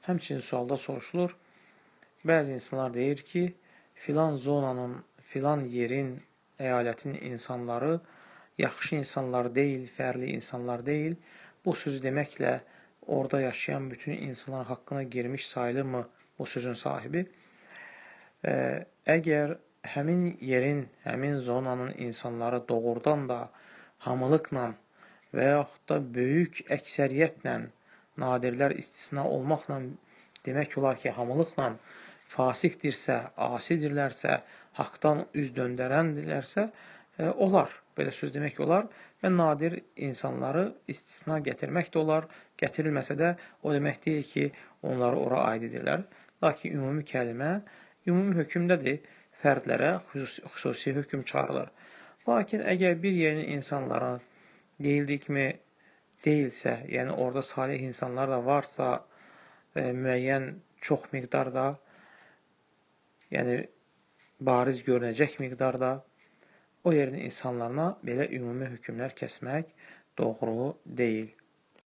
Həmçinin sualda soruşulur. Bəzi insanlar deyir ki, filan zonanın, filan yerin, əyalətin insanları yaxşı insanlar deyil, fərli insanlar deyil. Bu sözü deməklə orada yaşayan bütün insanlar haqqına girmiş sayılırmı bu sözün sahibi? Əgər həmin yerin, həmin zonanın insanları doğrudan da hamılıqla və yaxud da böyük əksəriyyətlə, nadirlər istisna olmaqla demək olar ki, hamılıqla fasiqdirsə, asidirlərsə, haqdan üz döndərəndirlərsə, olar. Belə söz demək olar və nadir insanları istisna gətirmək də olar. Gətirilməsə də o demək deyil ki, onları ora aid edirlər. Lakin ümumi kəlimə, ümumi hökmdədir. Fərdlərə xüsusi hökm çıxarılır. Lakin əgər bir yerin insanları deyildiyi kimi deyilsə, yəni orada salih insanlar da varsa, müəyyən çox miqdarda, yəni bariz görünəcək miqdarda, o yerin insanlarına belə ümumi hökmlər kəsmək doğru deyil.